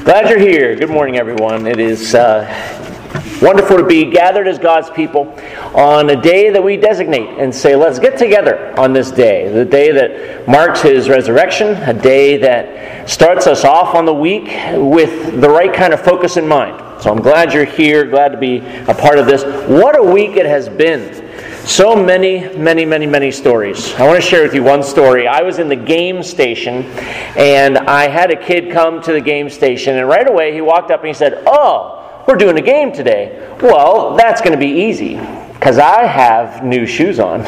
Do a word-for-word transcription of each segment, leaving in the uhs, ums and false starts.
Glad you're here. Good morning, everyone. It is uh, wonderful to be gathered as God's people on a day that we designate and say, let's get together on this day, the day that marks His resurrection, a day that starts us off on the week with the right kind of focus in mind. So I'm glad you're here, glad to be a part of this. What a week it has been. So many, many, many, many stories. I want to share with you one story. I was in the game station, and I had a kid come to the game station, and right away he walked up and he said, "Oh, we're doing a game today." Well, that's going to be easy, because I have new shoes on.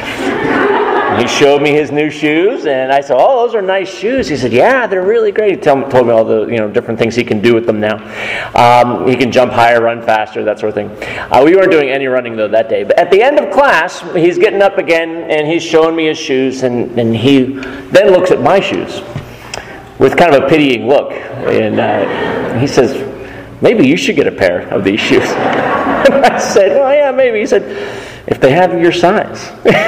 He showed me his new shoes, and I said, "Oh, those are nice shoes." He said, "Yeah, they're really great." He told me, told me all the you know different things he can do with them now. Um, he can jump higher, run faster, that sort of thing. Uh, we weren't doing any running, though, that day. But at the end of class, he's getting up again, and he's showing me his shoes, and, and he then looks at my shoes with kind of a pitying look. And uh, he says, "Maybe you should get a pair of these shoes." And I said, "Oh, yeah, maybe." He said, "If they have your size."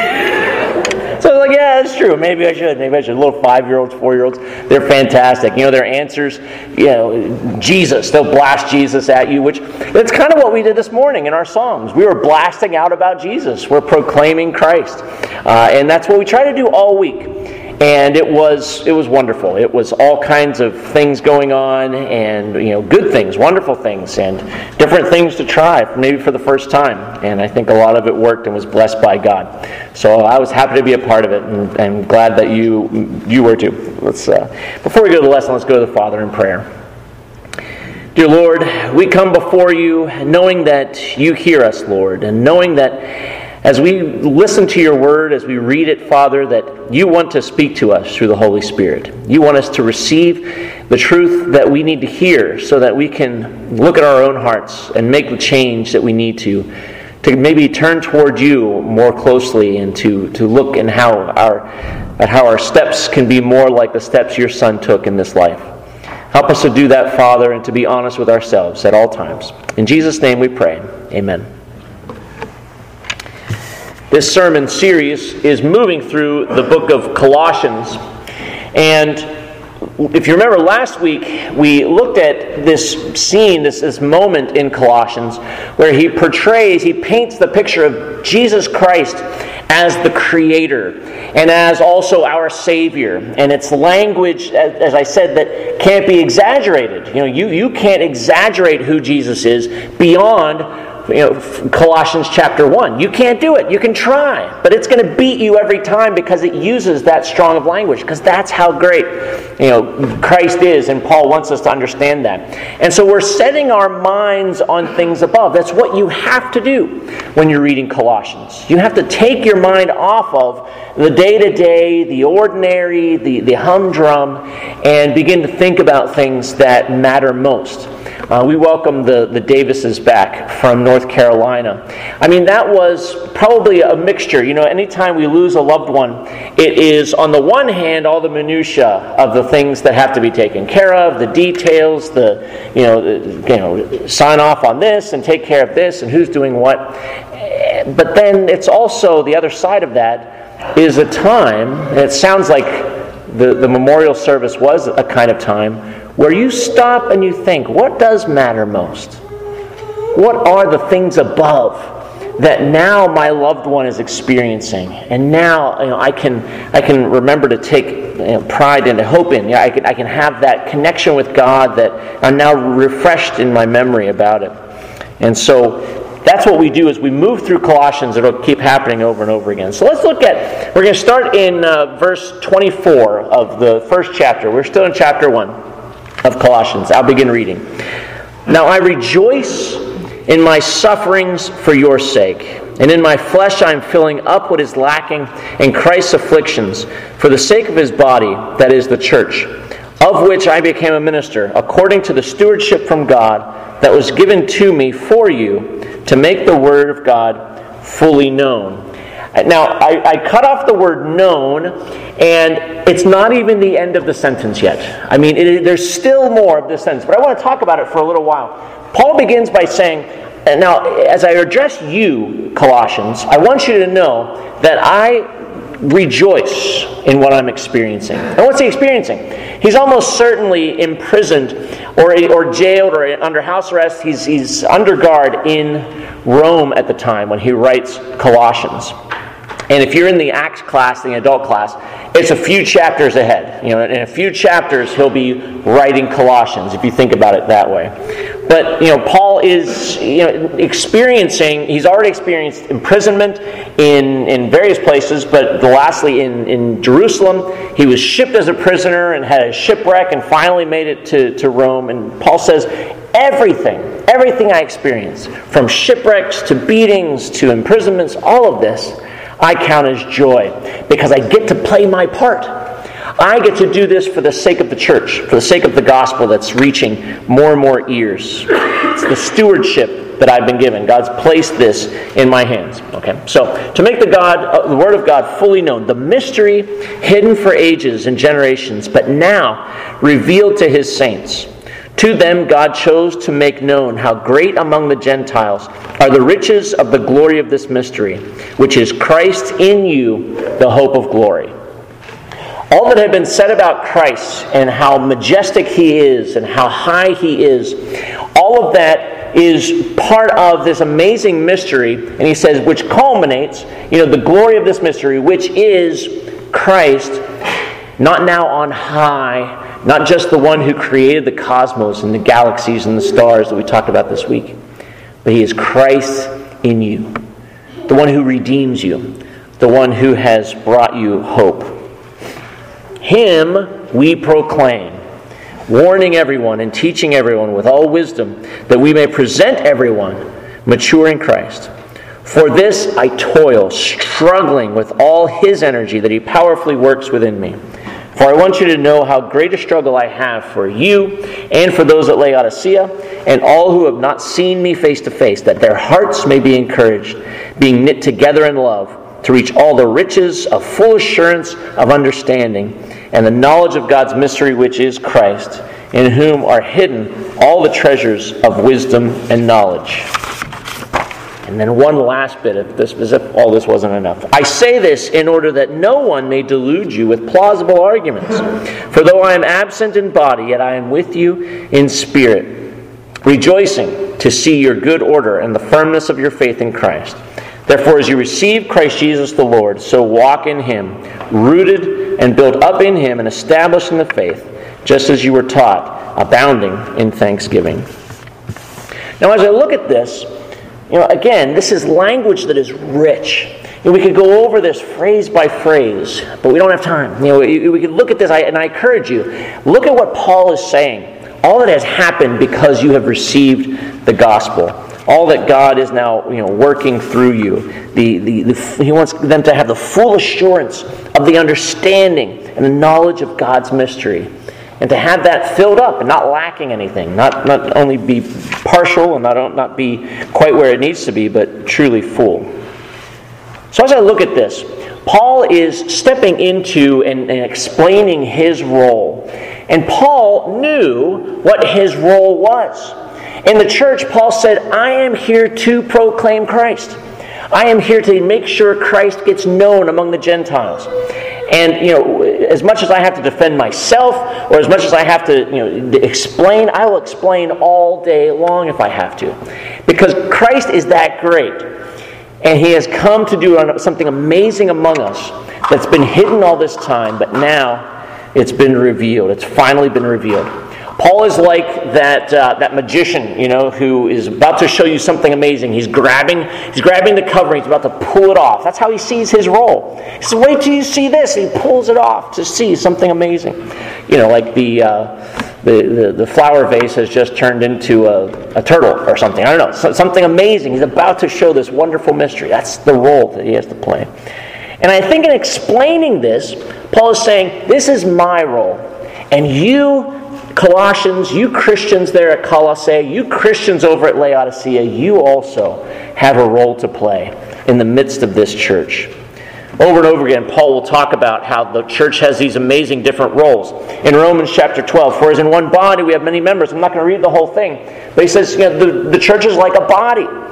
So I was like, yeah, that's true. Maybe I should. Maybe I should. Little five-year-olds, four-year-olds, they're fantastic. You know, their answers, you know, Jesus. They'll blast Jesus at you, which that's kind of what we did this morning in our Psalms. We were blasting out about Jesus. We're proclaiming Christ. Uh, and that's what we try to do all week. And it was it was wonderful. It was all kinds of things going on, and you know, good things, wonderful things, and different things to try, maybe for the first time. And I think a lot of it worked and was blessed by God. So I was happy to be a part of it, and I'm glad that you you were too. Let's uh, before we go to the lesson, let's go to the Father in prayer. Dear Lord, we come before you knowing that you hear us, Lord, and knowing that as we listen to your word, as we read it, Father, that you want to speak to us through the Holy Spirit. You want us to receive the truth that we need to hear so that we can look at our own hearts and make the change that we need to, to maybe turn toward you more closely and to, to look in how our, at how our steps can be more like the steps your Son took in this life. Help us to do that, Father, and to be honest with ourselves at all times. In Jesus' name we pray. Amen. This sermon series is moving through the book of Colossians. And if you remember last week, we looked at this scene, this, this moment in Colossians, where he portrays, he paints the picture of Jesus Christ as the Creator and as also our Savior. And it's language, as, as I said, that can't be exaggerated. You know, you, you can't exaggerate who Jesus is beyond You know, Colossians chapter one. You can't do it. You can try, but it's going to beat you every time because it uses that strong of language, because that's how great, you know, Christ is, and Paul wants us to understand that. And so we're setting our minds on things above. That's what you have to do when you're reading Colossians. You have to take your mind off of the day-to-day, the ordinary, the, the humdrum, and begin to think about things that matter most. Uh, we welcome the, the Davises back from North Carolina. I mean, that was probably a mixture. You know, anytime we lose a loved one, it is, on the one hand, all the minutia of the things that have to be taken care of, the details, the, you know, the, you know, sign off on this and take care of this and who's doing what. But then it's also, the other side of that is a time, and it sounds like the, the memorial service was a kind of time, where you stop and you think, what does matter most? What are the things above that now my loved one is experiencing? And now, you know, I can I can remember to take, you know, pride and hope in. Yeah, I can I can have that connection with God that I'm now refreshed in my memory about it. And so that's what we do as we move through Colossians. It'll keep happening over and over again. So let's look at, we're going to start in uh, verse twenty-four of the first chapter. We're still in chapter one of Colossians. I'll begin reading. Now I rejoice in my sufferings for your sake, and in my flesh I am filling up what is lacking in Christ's afflictions for the sake of his body, that is the church, of which I became a minister, according to the stewardship from God that was given to me for you, to make the word of God fully known. Now, I, I cut off the word known, and it's not even the end of the sentence yet. I mean, it, there's still more of this sentence, but I want to talk about it for a little while. Paul begins by saying, now, as I address you, Colossians, I want you to know that I rejoice in what I'm experiencing. And what's he experiencing? He's almost certainly imprisoned or, or jailed or under house arrest. He's, he's under guard in Rome at the time when he writes Colossians. And if you're in the Acts class, the adult class, it's a few chapters ahead. You know, in a few chapters, he'll be writing Colossians, if you think about it that way. But, you know, Paul is, you know, experiencing, he's already experienced imprisonment in, in various places, but lastly in, in Jerusalem. He was shipped as a prisoner and had a shipwreck and finally made it to, to Rome. And Paul says, everything, everything I experienced, from shipwrecks to beatings to imprisonments, all of this, I count as joy because I get to play my part. I get to do this for the sake of the church, for the sake of the gospel that's reaching more and more ears. It's the stewardship that I've been given. God's placed this in my hands. Okay, so to make the God, uh, the Word of God fully known, the mystery hidden for ages and generations, but now revealed to His saints. To them God chose to make known how great among the Gentiles are the riches of the glory of this mystery, which is Christ in you, the hope of glory. All that had been said about Christ and how majestic He is and how high He is, all of that is part of this amazing mystery. And he says, which culminates, you know, the glory of this mystery, which is Christ, not now on high, not just the one who created the cosmos and the galaxies and the stars that we talked about this week, but He is Christ in you, the one who redeems you, the one who has brought you hope. Him we proclaim, warning everyone and teaching everyone with all wisdom, that we may present everyone mature in Christ. For this I toil, struggling with all His energy that He powerfully works within me. For I want you to know how great a struggle I have for you and for those at Laodicea and all who have not seen me face to face, that their hearts may be encouraged, being knit together in love, to reach all the riches of full assurance of understanding and the knowledge of God's mystery, which is Christ, in whom are hidden all the treasures of wisdom and knowledge. And then one last bit of this, as if all this wasn't enough. I say this in order that no one may delude you with plausible arguments. For though I am absent in body, yet I am with you in spirit, rejoicing to see your good order and the firmness of your faith in Christ. Therefore, as you receive Christ Jesus the Lord, so walk in Him, rooted and built up in Him and established in the faith, just as you were taught, abounding in thanksgiving. Now, as I look at this, you know, again, this is language that is rich. You know, we could go over this phrase by phrase, but we don't have time. You know, we could look at this, and I encourage you, look at what Paul is saying. All that has happened because you have received the gospel. All that God is now, you know, working through you. The, the, the, he wants them to have the full assurance of the understanding and the knowledge of God's mystery. And to have that filled up and not lacking anything. Not, not only be partial and not, not be quite where it needs to be, but truly full. So as I look at this, Paul is stepping into and, and explaining his role. And Paul knew what his role was. In the church, Paul said, I am here to proclaim Christ. I am here to make sure Christ gets known among the Gentiles. And, you know, as much as I have to defend myself, or as much as I have to, you know, explain, I will explain all day long if I have to. Because Christ is that great. And He has come to do something amazing among us that's been hidden all this time, but now it's been revealed. It's finally been revealed. Paul is like that uh, that magician, you know, who is about to show you something amazing. He's grabbing, he's grabbing the covering. He's about to pull it off. That's how he sees his role. He says, "Wait till you see this." And he pulls it off to see something amazing. You know, like the uh, the, the the flower vase has just turned into a, a turtle or something. I don't know, so, something amazing. He's about to show this wonderful mystery. That's the role that he has to play. And I think in explaining this, Paul is saying, "This is my role, and you." Colossians, you Christians there at Colossae, you Christians over at Laodicea, you also have a role to play in the midst of this church. Over and over again, Paul will talk about how the church has these amazing different roles. In Romans chapter twelve, for as in one body we have many members. I'm not going to read the whole thing, but he says, you know, the, the church is like a body.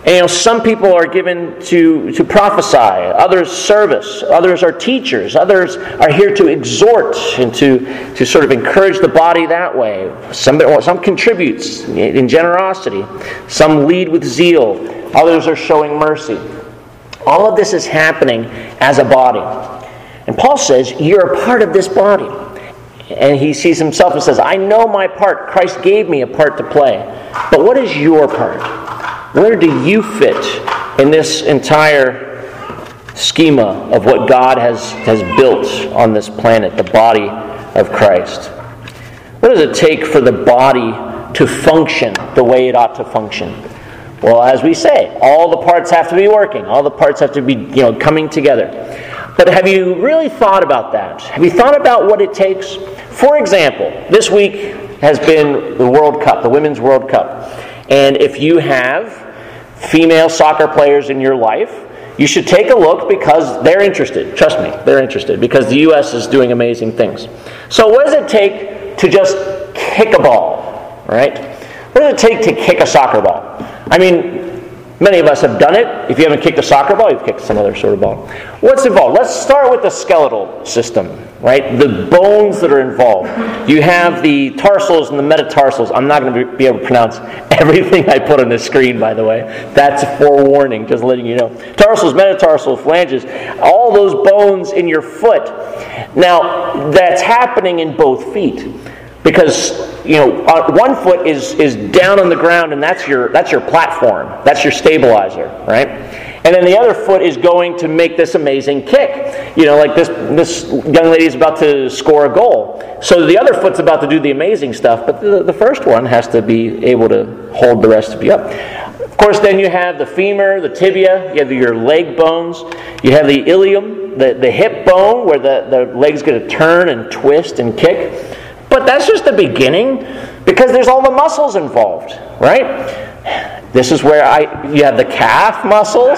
And, you know, some people are given to, to prophesy, others service, others are teachers, others are here to exhort and to, to sort of encourage the body that way. Some, some contributes in generosity, some lead with zeal, others are showing mercy. All of this is happening as a body. And Paul says, you're a part of this body. And he sees himself and says, I know my part. Christ gave me a part to play. But what is your part? Where do you fit in this entire schema of what God has, has built on this planet, the body of Christ? What does it take for the body to function the way it ought to function? Well, as we say, all the parts have to be working. All the parts have to be, you know, coming together. But have you really thought about that? Have you thought about what it takes? For example, this week has been the World Cup, the Women's World Cup. And if you have female soccer players in your life, you should take a look because they're interested. Trust me, they're interested because the U S is doing amazing things. So what does it take to just kick a ball, right? What does it take to kick a soccer ball? I mean, many of us have done it. If you haven't kicked a soccer ball, you've kicked some other sort of ball. What's involved? Let's start with the skeletal system, right? The bones that are involved. You have the tarsals and the metatarsals. I'm not going to be able to pronounce everything I put on the screen, by the way. That's forewarning, just letting you know. Tarsals, metatarsals, phalanges, all those bones in your foot. Now, that's happening in both feet. Because, you know, one foot is, is down on the ground, and that's your that's your platform. That's your stabilizer, right? And then the other foot is going to make this amazing kick. You know, like this this young lady is about to score a goal. So the other foot's about to do the amazing stuff, but the, the first one has to be able to hold the rest of you up. Of course, then you have the femur, the tibia, you have your leg bones, you have the ilium, the, the hip bone, where the, the leg's going to turn and twist and kick. But that's just the beginning, because there's all the muscles involved, right? This is where I you have the calf muscles,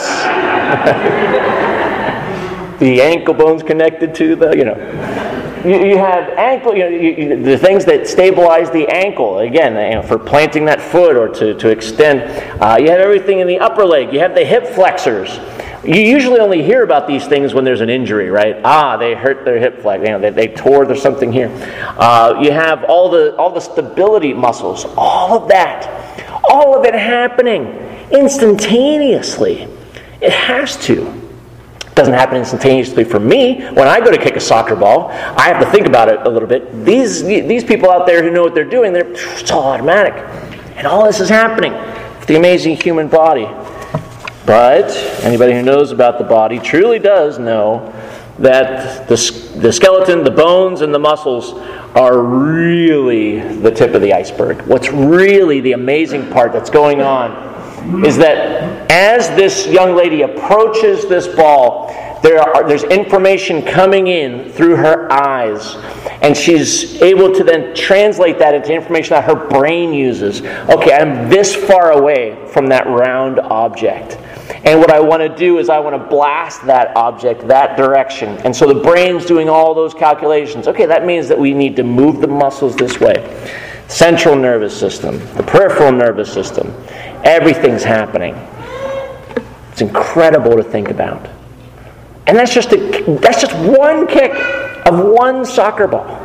the ankle bones connected to the, you know. You, you have ankle, you know, you, you, the things that stabilize the ankle, again, you know, for planting that foot or to, to extend. Uh, you have everything in the upper leg. You have the hip flexors. You usually only hear about these things when there's an injury, right? Ah, they hurt their hip flex. You know, they, they tore. There's something here. Uh, you have all the all the stability muscles. All of that, all of it happening instantaneously. It has to. It doesn't happen instantaneously for me. When I go to kick a soccer ball, I have to think about it a little bit. These these people out there who know what they're doing, they're it's all automatic, and all this is happening with the amazing human body. But anybody who knows about the body truly does know that the, the skeleton, the bones, and the muscles are really the tip of the iceberg. What's really the amazing part that's going on is that as this young lady approaches this ball, there are, there's information coming in through her eyes, and she's able to then translate that into information that her brain uses. Okay, I'm this far away from that round object. And what I want to do is I want to blast that object that direction. And so the brain's doing all those calculations. Okay, that means that we need to move the muscles this way. Central nervous system, the peripheral nervous system, everything's happening. It's incredible to think about. And that's just a, that's just one kick of one soccer ball.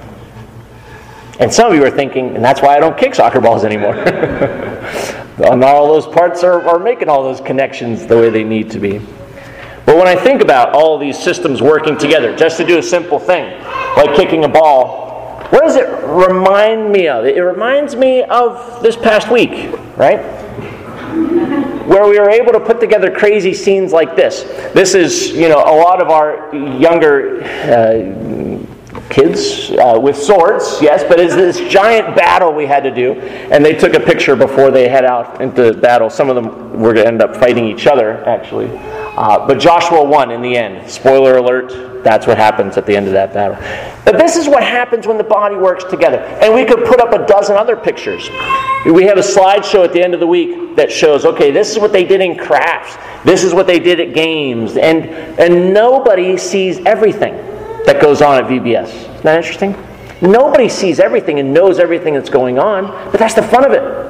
And some of you are thinking, and that's why I don't kick soccer balls anymore. And all those parts are, are making all those connections the way they need to be. But when I think about all these systems working together, just to do a simple thing, like kicking a ball, what does it remind me of? It reminds me of this past week, right? Where we were able to put together crazy scenes like this. This is, you know, a lot of our younger uh, kids uh, with swords, yes, but it's this giant battle we had to do, and they took a picture before they head out into battle. Some of them were going to end up fighting each other, actually. Uh, but Joshua won in the end. Spoiler alert, that's what happens at the end of that battle. But this is what happens when the body works together. And we could put up a dozen other pictures. We have a slideshow at the end of the week that shows, okay, this is what they did in crafts. This is what they did at games. And, and nobody sees everything that goes on at V B S. Isn't that interesting? Nobody sees everything and knows everything that's going on, but that's the fun of it.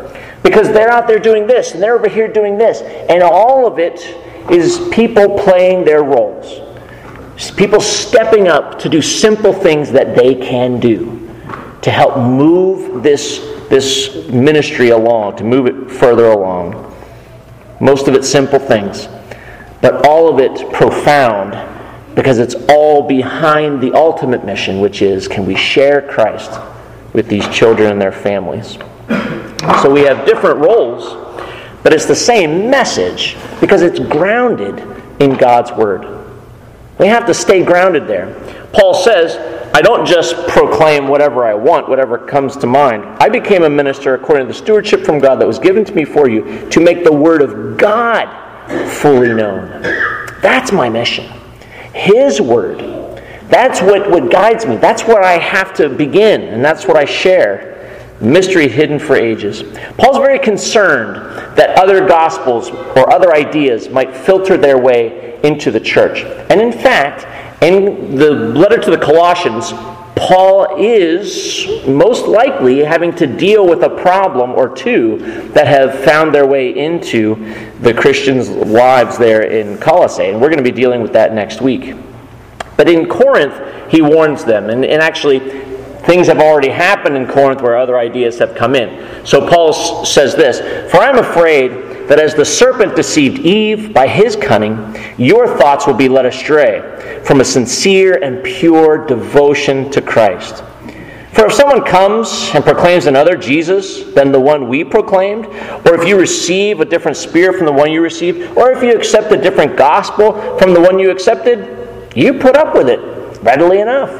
Because they're out there doing this, and they're over here doing this. And all of it is people playing their roles. People stepping up to do simple things that they can do to help move this, this ministry along, to move it further along. Most of it simple things, but all of it profound, because it's all behind the ultimate mission, which is, can we share Christ with these children and their families? So we have different roles, but it's the same message because it's grounded in God's Word. We have to stay grounded there. Paul says, I don't just proclaim whatever I want, whatever comes to mind. I became a minister according to the stewardship from God that was given to me for you to make the Word of God fully known. That's my mission. His Word. That's what, what guides me. That's where I have to begin, and that's what I share. Mystery hidden for ages. Paul's very concerned that other gospels or other ideas might filter their way into the church. And in fact, in the letter to the Colossians, Paul is most likely having to deal with a problem or two that have found their way into the Christians' lives there in Colossae. And we're going to be dealing with that next week. But in Corinth, he warns them. And, and actually, things have already happened in Corinth where other ideas have come in. So Paul says this, For I am afraid that as the serpent deceived Eve by his cunning, your thoughts will be led astray from a sincere and pure devotion to Christ. For if someone comes and proclaims another Jesus than the one we proclaimed, or if you receive a different spirit from the one you received, or if you accept a different gospel from the one you accepted, you put up with it readily enough.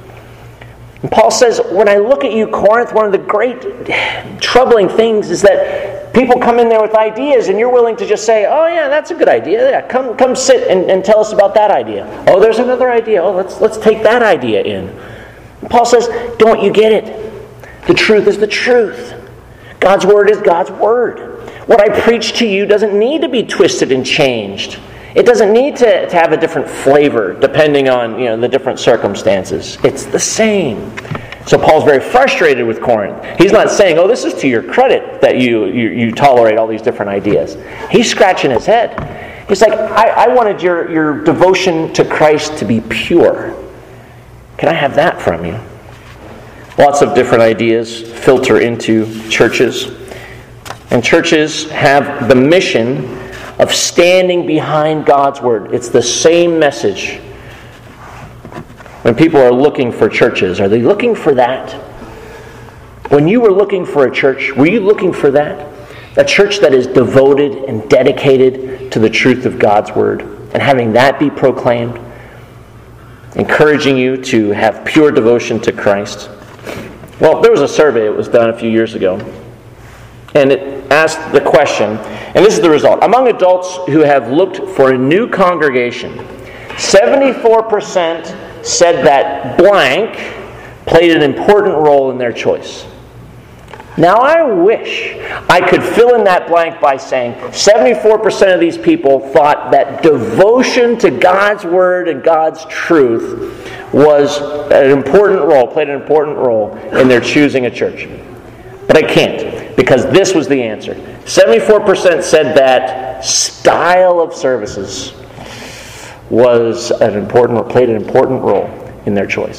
And Paul says, when I look at you, Corinth, one of the great troubling things is that people come in there with ideas and you're willing to just say, oh yeah, that's a good idea. Yeah, come come sit and, and tell us about that idea. Oh, there's another idea. Oh, let's let's take that idea in. And Paul says, don't you get it? The truth is the truth. God's Word is God's Word. What I preach to you doesn't need to be twisted and changed. It doesn't need to, to have a different flavor depending on, you know, the different circumstances. It's the same. So Paul's very frustrated with Corinth. He's not saying, oh, this is to your credit that you, you, you tolerate all these different ideas. He's scratching his head. He's like, I, I wanted your, your devotion to Christ to be pure. Can I have that from you? Lots of different ideas filter into churches. And churches have the mission of standing behind God's Word. It's the same message. When people are looking for churches, are they looking for that? When you were looking for a church, were you looking for that? A church that is devoted and dedicated to the truth of God's Word, and having that be proclaimed, encouraging you to have pure devotion to Christ. Well, there was a survey that was done a few years ago, and it asked the question, and this is the result. Among adults who have looked for a new congregation, seventy-four percent said that blank played an important role in their choice. Now I wish I could fill in that blank by saying seventy-four percent of these people thought that devotion to God's Word and God's truth was an important role, played an important role in their choosing a church. But I can't, because this was the answer. seventy-four percent said that style of services was an important, played an important role in their choice.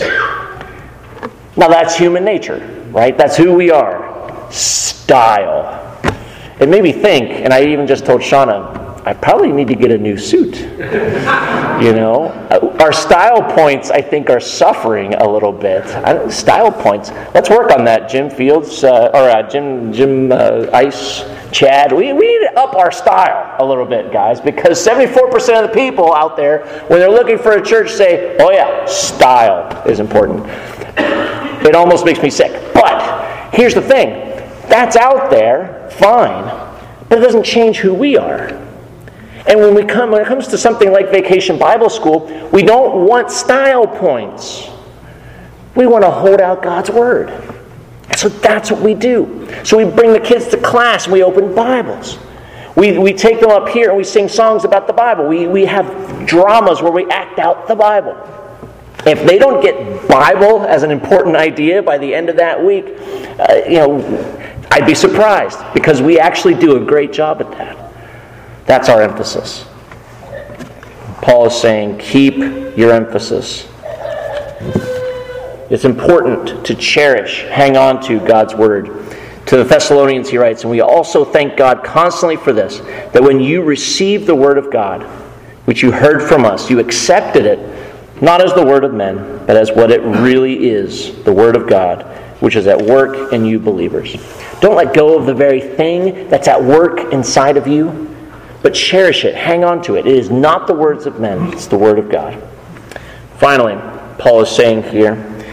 Now that's human nature, right? That's who we are. Style. It made me think, and I even just told Shauna, I probably need to get a new suit. You know? Our style points, I think, are suffering a little bit. I, style points. Let's work on that, Jim Fields, uh, or uh, Jim Jim uh, Ice, Chad. We, we need to up our style a little bit, guys, because seventy-four percent of the people out there, when they're looking for a church, say, oh yeah, style is important. It almost makes me sick. But here's the thing. That's out there, fine, but it doesn't change who we are. And when we come, when it comes to something like Vacation Bible School, we don't want style points. We want to hold out God's Word. So that's what we do. So we bring the kids to class and we open Bibles. We we take them up here and we sing songs about the Bible. We we have dramas where we act out the Bible. If they don't get Bible as an important idea by the end of that week, uh, you know, I I'd be surprised, because we actually do a great job at that. That's our emphasis. Paul is saying, keep your emphasis. It's important to cherish, hang on to God's Word. To the Thessalonians, he writes, and we also thank God constantly for this, that when you received the Word of God, which you heard from us, you accepted it, not as the word of men, but as what it really is, the Word of God, which is at work in you believers. Don't let go of the very thing that's at work inside of you, but cherish it, hang on to it. It is not the words of men, it's the Word of God. Finally, Paul is saying here,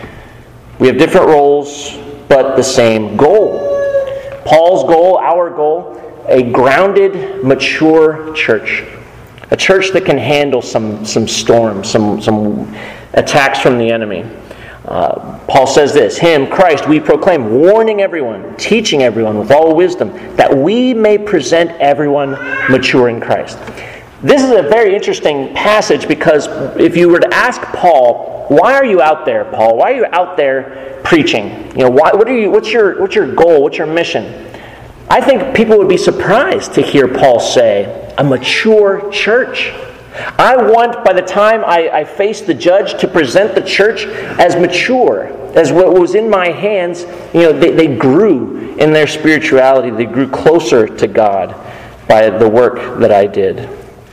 we have different roles, but the same goal. Paul's goal, our goal, a grounded, mature church. A church that can handle some, some storms, some, some attacks from the enemy. Uh, Paul says this, Him, Christ, we proclaim, warning everyone, teaching everyone with all wisdom, that we may present everyone mature in Christ. This is a very interesting passage, because if you were to ask Paul, why are you out there, Paul? Why are you out there preaching? You know, why, what are you? What's your what's your goal? What's your mission? I think people would be surprised to hear Paul say, a mature church. I want, by the time I, I face the judge, to present the church as mature, as what was in my hands. You know, they, they grew in their spirituality. They grew closer to God by the work that I did.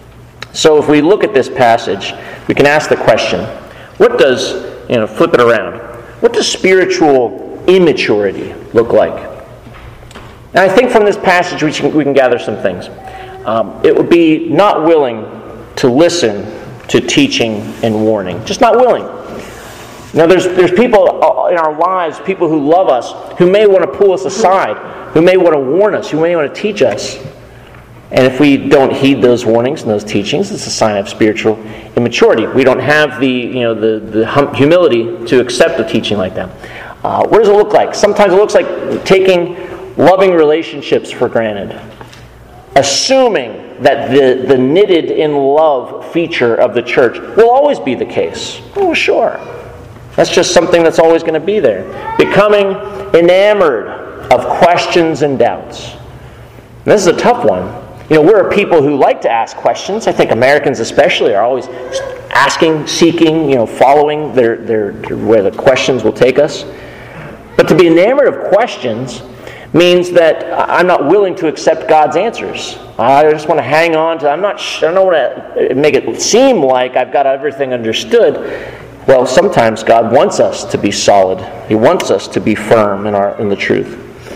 So if we look at this passage, we can ask the question, what does, you know, flip it around, what does spiritual immaturity look like? And I think from this passage we can, we can gather some things. Um, it would be not willing to listen to teaching and warning. Just not willing. Now there's there's people in our lives, people who love us, who may want to pull us aside, who may want to warn us, who may want to teach us. And if we don't heed those warnings and those teachings, it's a sign of spiritual immaturity. We don't have the you know the, the hum- humility to accept a teaching like that. Uh, what does it look like? Sometimes it looks like taking loving relationships for granted. Assuming that the, the knitted in love feature of the church will always be the case. Oh, sure. That's just something that's always going to be there. Becoming enamored of questions and doubts. And this is a tough one. You know, we're a people who like to ask questions. I think Americans especially are always asking, seeking, you know, following their, their where the questions will take us. But to be enamored of questions means that I'm not willing to accept God's answers. I just want to hang on to, I'm not sure, I don't want to make it seem like I've got everything understood. Well, sometimes God wants us to be solid. He wants us to be firm in our in the truth.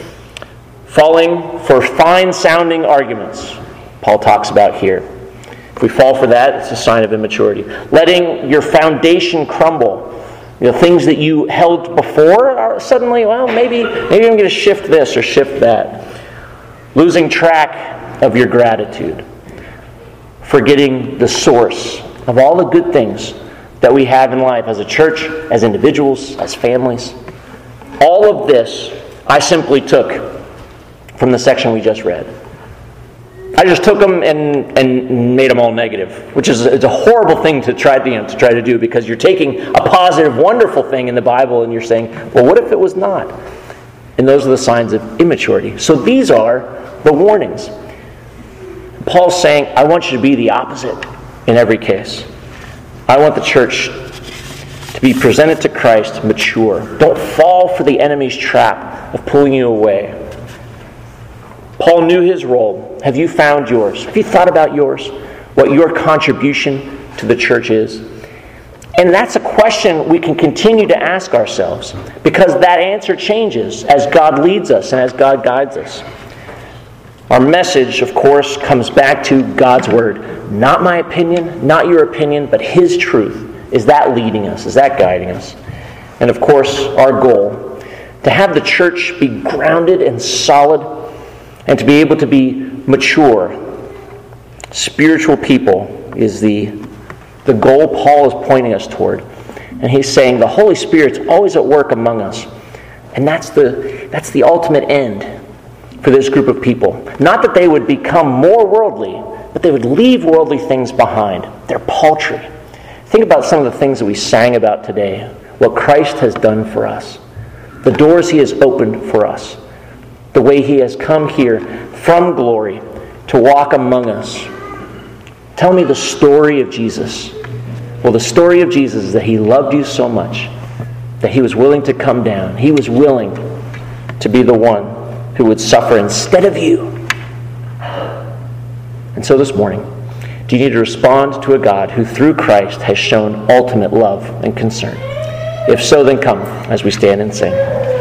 Falling for fine-sounding arguments, Paul talks about here. If we fall for that, it's a sign of immaturity. Letting your foundation crumble. You know, things that you held before are suddenly, well, maybe maybe I'm going to shift this or shift that. Losing track of your gratitude. Forgetting the source of all the good things that we have in life as a church, as individuals, as families. All of this I simply took from the section we just read. I just took them and, and made them all negative, which is it's a horrible thing to try to, you know, to try to do, because you're taking a positive, wonderful thing in the Bible and you're saying, well, what if it was not? And those are the signs of immaturity. So these are the warnings. Paul's saying, I want you to be the opposite in every case. I want the church to be presented to Christ mature. Don't fall for the enemy's trap of pulling you away. Paul knew his role. Have you found yours? Have you thought about yours? What your contribution to the church is? And that's a question we can continue to ask ourselves, because that answer changes as God leads us and as God guides us. Our message, of course, comes back to God's Word. Not my opinion, not your opinion, but His truth. Is that leading us? Is that guiding us? And of course, our goal, to have the church be grounded and solid, and to be able to be mature, spiritual people, is the, the goal Paul is pointing us toward. And he's saying the Holy Spirit's always at work among us. And that's the, that's the ultimate end for this group of people. Not that they would become more worldly, but they would leave worldly things behind. They're paltry. Think about some of the things that we sang about today. What Christ has done for us. The doors He has opened for us. the way He has come here from glory to walk among us. Tell me the story of Jesus. Well, the story of Jesus is that He loved you so much that He was willing to come down. He was willing to be the one who would suffer instead of you. And so this morning, do you need to respond to a God who through Christ has shown ultimate love and concern? If so, then come as we stand and sing.